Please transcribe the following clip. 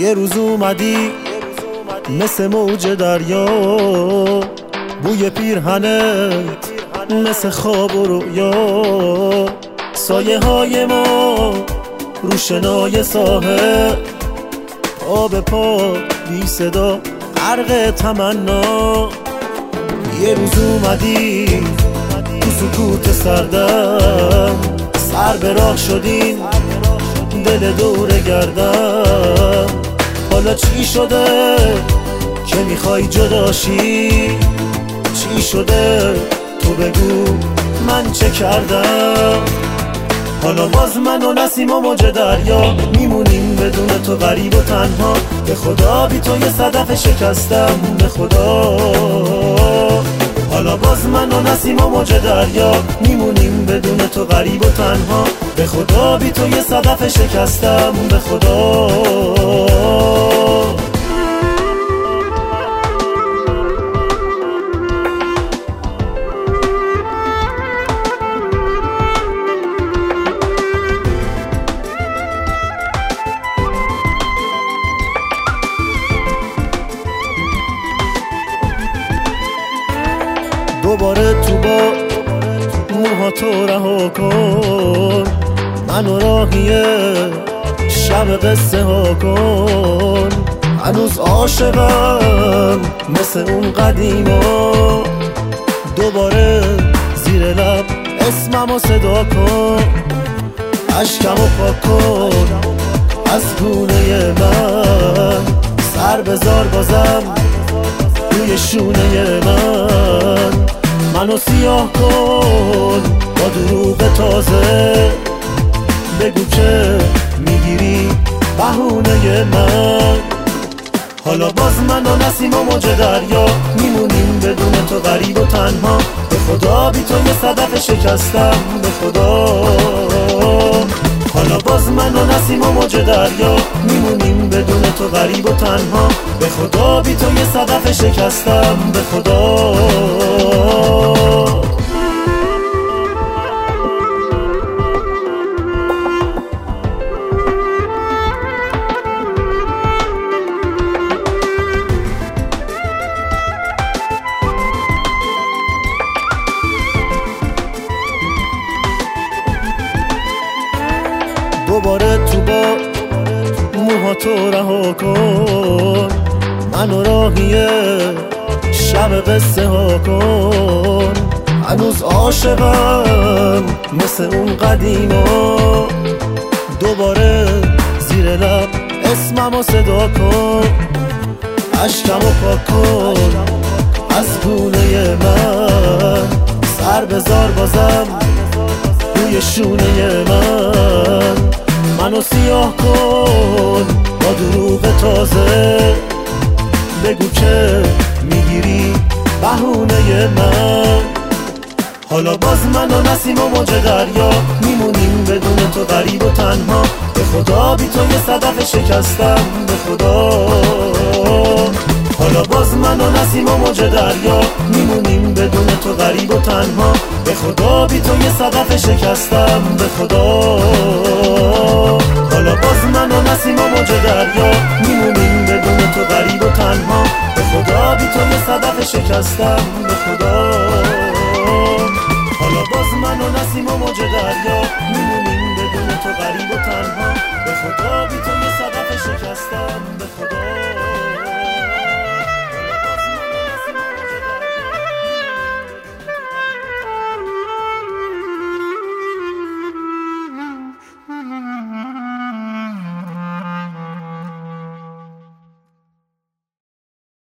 یه روز اومدی مثل موج دریا، بوی پیرهنت مثل خواب و رؤیا، سایه های ما رو شنای ساحل، آب پا بی صدا غرق تمنا. یه روز اومدی تو سکوت سردم، سر به راه شدین دل دور گردم. حالا چی شده که میخوای جداشی؟ چی شده تو بگو من چه کردم؟ حالا باز من و نسیم و موج دریا میمونیم بدون تو غریب و تنها. به خدا بی تو یه صدف شکستم، به خدا. حالا باز من و نسیم و موج دریا میمونیم بدون تو غریب و تنها. به خدا بی تو یه صدف شکستم، به خدا. دوباره تو با موهاتو رها کن، منو راهی شب قصه ها کن. هنوز عاشقم مثل اون قدیما، دوباره زیر لب اسممو صدا کن. اشکمو پاک کن از گونه من، سر بذار بازم روی شونه من. منو سیاه کن با دروغ تازه، بگو که میگیری بهونه من. حالا باز من و نسیم و موج دریا میمونیم بدون تو غریب و تنها. به خدا بی تو یه صدف شکستم، به خدا. حالا باز من و نسیم و موج دریا میمونیم بدون تو غریب و تنها. به خدا بی تو یه صدف شکستم، به خدا. دوباره تو با موهاتو رها کن، منو راهی شب قصه ها کن. هنوز عاشقم مثل اون قدیما، دوباره زیر لب اسممو صدا کن. اشکمو پاک کن از گونه من، سر بذار بازم روی شونه من. منو سیاه کن با دروغ تازه، بگو که میگیری بهونه من. حالا باز من و نسیم و موج دریا میمونیم بدون تو غریب و تنها. به خدا بی تو یه صدف شکستم، به خدا. حالا باز من و نسیم و موج دریا میمونیم بدون تو غریب و تنها. به خدا بی تو یه صدف شکستم، به خدا. حالا باز من و نسیم و موج دریا میمونیم بدون تو غریب و تنها. به خدا بی تو یه صدف شکستم، به خدا. حالا باز من و نسیم و موج دریا میمونیم بدون تو غریب و تنها.